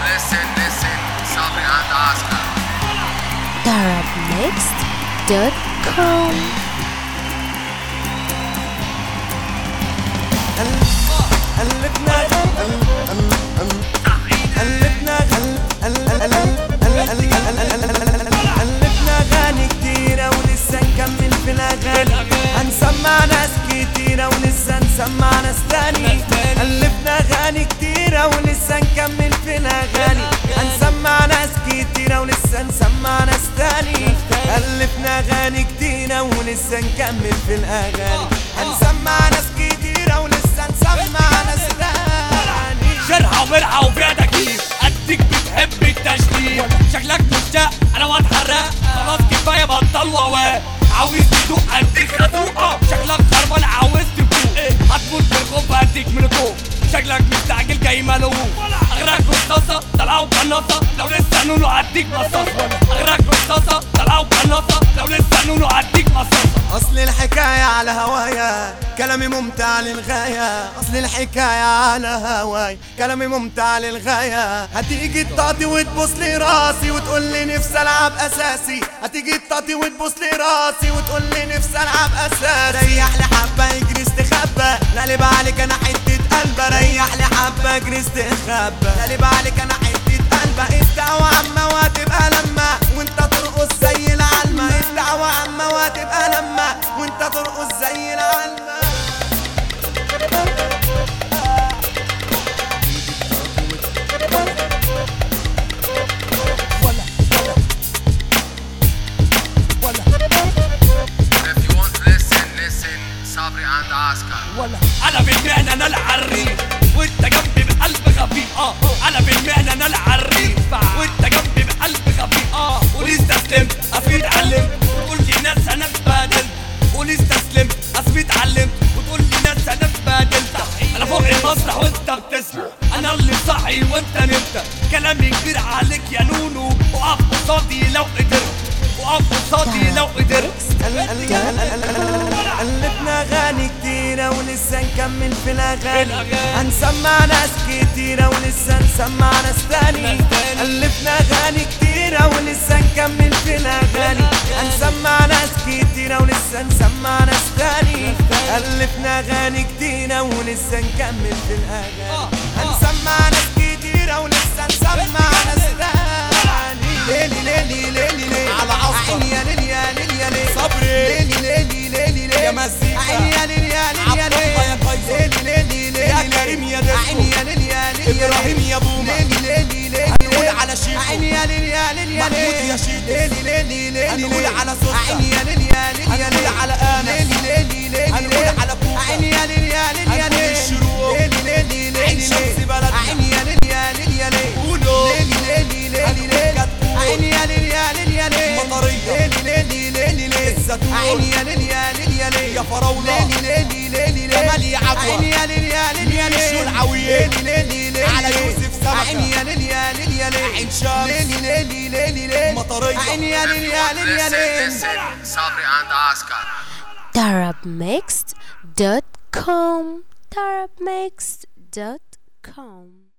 listen صبري عند عسكر Arabmixed.com. ألفنا أغاني كتيرة ولسه نكمل في الأغاني، هنسمع ناس كتيرة ولسه نسمع ناس تاني. ألفنا أغاني كتيرة ولسه نكمل في الأغاني، هنسمع ناس كتيرة ولسه نسمع ناس تاني. ألفنا أغاني كتيرة ولسه نكمل في الأغاني، هنسمع ناس كتيرة ولسه نسمع ناس تاني. شرحة ومرحة وفيها تكييف، قدك بتحب التشليل، شكلك مشتاق انا واتحرق، خلاص كفاية بطل وواق، عاوز تدوق قدك خدوقة، شكلك خربان عاوز تفوق، هتموت من الخوف هديك من الخوف، شكلك مستعجل جاي ملوك، اغرق رصاصة طلعوا قناصة، لو لسه نونو هديك مصاصة، اغرق رصاصة طلعوا قناصة، لو لسه نونو هديك مصاصة. أصل الحكاية على هوايا كلامي ممتع للغاية، أصل الحكاية على هواي كلامي ممتع للغاية. هتيجي تطاطي وتبص لي راسي وتقول لي نفسي ألعب أساسي، هتيجي تطاطي وتبص لي راسي وتقول لي نفسي ألعب أساسي. ريح لي حبة اجري استخبى، لقلب عليك أنا حتة قلبة، ريح لي حبة اجري استخبى، لقلب عليك أنا حتة قلبة. استوى عما وهتبقى لما وانت ترقص زي العلمة، استوى عما وهتبقى لما وانت ترقص زي العلمة. If you want to listen صبري عند عسكر انا بالمهنة انا العريف وانت جنبي بقلب خفيف، انا بالمهنة انا العريف وانت جنبي بقلب خفيف، قولي استسلمت اصلي اتعلمت وتقول لي ناس انا اتبادلت، قولي استسلمت اصلي اتعلمت وتقول لي ناس انا اتبادلت. انا فوق المسرح وانت بتسمع، انا اللي صاحي وانت نمت، كلامي كبير عليك يا نونو، وقف قصادي لو قدرت، وقف قصادي لو قدرت. ألفنا أغاني كتيرة ولسه نكمل في الأغاني، هنسمع ناس كتيرة ولسه نسمع ناس تاني. ألفنا أغاني كتيرة ولسه نكمل في الأغاني، هنسمع ناس كتيرة ولسه نسمع ناس تاني. ألفنا أغاني كتيرة ولسه نكمل في الأغاني، هنسمع ناس كتيرة ولسه نسمع ناس تاني. ليلي ليلي ليلي ليلي على عصر عيني يا ليلي يا ليلي يا ليلي صبري، ليلي ليلي ليلي ليلي يا مزيكا عيني يا ليلي يا ليلي يا ليلي ليلي ليلي ليلي يا كريم يا ديسكو عيني يا ليلي يا ليلي ابراهيم يا بوما ليلي ليلي ليلي هنقول على شيكو عيني يا ليلي يا ليلي يا ليلي محمود يا شيكو ليلي ليلي ليلي هنقول على سوسة عيني يا ليلي يا ليلي يا ليلي على انا ليلي ليلي ليلي هنقول على كوكا عيني يا ليلي يا ليلي يا ليلي الشروق ليلي ليلي ليلي عين شمس بلدنا عيني يا ليلي يا ليلي يا ليلي ليلي ليلي ليلي ليلي عيني يا ليلي يا ليلي يا ليلي مطرية ليلي ليلي ليلي ليلي الزيتون عيني يا ليلي يا ليلي يا ليلي يا فراولة ليلي ليلي ليلي ليلي جمال يا عبوة عيني يا ليلي يا ليلي يا ليلي شو العوية ليلي ليلي ليلي على يوسف سمكة عيني يا ليلي يا ليلي يا ليلي عين شمس ليلي ليلي ليلي ليلي مطرية عيني يا ليلي يا ليلي يا ليلي صبري عند عسكر Arabmixed.com. Arabmixed.com.